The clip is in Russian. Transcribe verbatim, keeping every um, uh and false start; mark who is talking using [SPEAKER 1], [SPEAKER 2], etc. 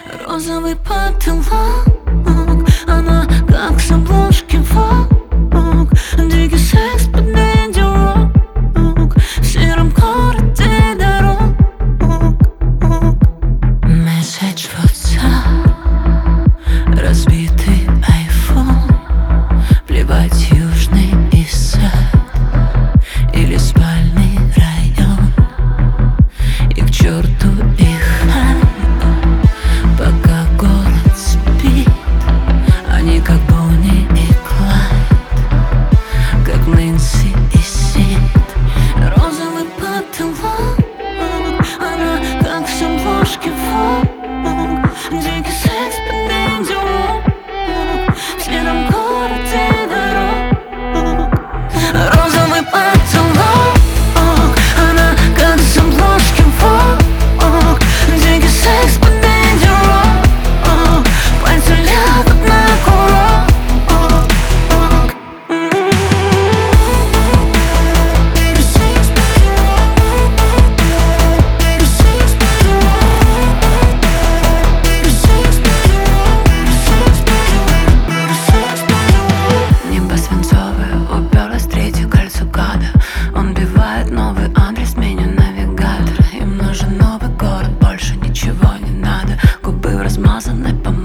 [SPEAKER 1] Розовый потолок, она как с обложки Vogue. Дикий секс под видеорок в сером городе дорог. Месседж в WhatsApp, разбитый iPhone. Плевать, южный и сад или спальный район. И к черту их хайп, пока город спит. Они как Бонни и Клайд, как Нэнси и Сид. Розовый потолок, она как с обложки Vogue. Дикий секс под видеорок в сером городе дорог. Розовый потолок, она как с обложки Vogue. Дикий секс под видеорок, пальцы лягут на курок. Небо свинцовое, уперлось в третье кольцо гада. Он бивает новый адрес, меню навигатор. Им нужен новый город, больше ничего не надо. Губы в размазанной помадой.